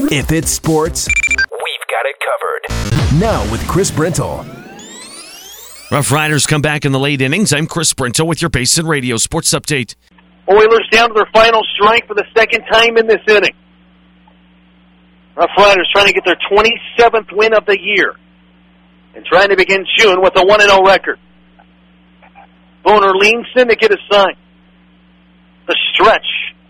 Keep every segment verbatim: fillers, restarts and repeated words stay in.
If it's sports, we've got it covered. Now with Chris Brentle. Rough Riders come back in the late innings. I'm Chris Brentle with your Basin Radio Sports Update. Oilers down to their final strike for the second time in this inning. Rough Riders trying to get their twenty-seventh win of the year and trying to begin June with a one and oh record. Boner leans in to get a sign. The stretch.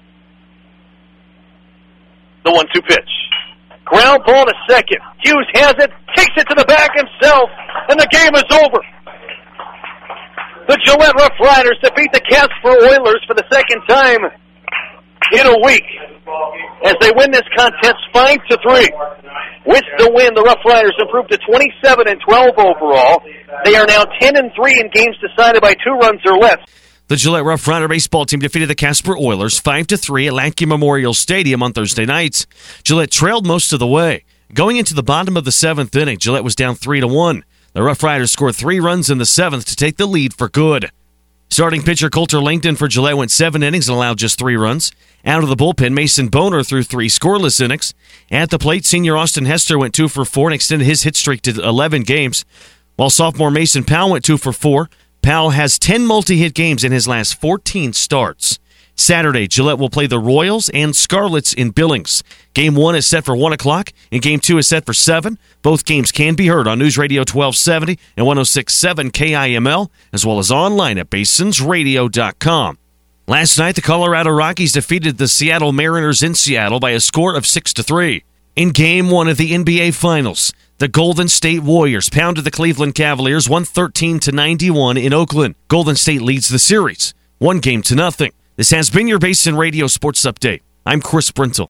The one two pitch. Ground ball to second. Hughes has it, takes it to the back himself, and the game is over. The Gillette Rough Riders defeat the Casper Oilers for the second time in a week as they win this contest five to three. With the win, the Rough Riders improved to twenty-seven and twelve overall. They are now ten and three in games decided by two runs or less. The Gillette Rough Rider baseball team defeated the Casper Oilers five to three at Lackey Memorial Stadium on Thursday night. Gillette trailed most of the way. Going into the bottom of the seventh inning, Gillette was down three to one. The Rough Riders scored three runs in the seventh to take the lead for good. Starting pitcher Coulter Langdon for Gillette went seven innings and allowed just three runs. Out of the bullpen, Mason Boner threw three scoreless innings. At the plate, senior Austin Hester went two for four and extended his hit streak to eleven games, while sophomore Mason Powell went two for four. Powell has ten multi-hit games in his last fourteen starts. Saturday, Gillette will play the Royals and Scarlets in Billings. Game one is set for one o'clock, and Game two is set for seven. Both games can be heard on News Radio twelve seventy and one oh six point seven K I M L, as well as online at basins radio dot com. Last night, the Colorado Rockies defeated the Seattle Mariners in Seattle by a score of six to three. In Game one of the N B A Finals, the Golden State Warriors pounded the Cleveland Cavaliers one thirteen to ninety-one in Oakland. Golden State leads the series, one game to nothing. This has been your Basin Radio Sports Update. I'm Chris Brentle.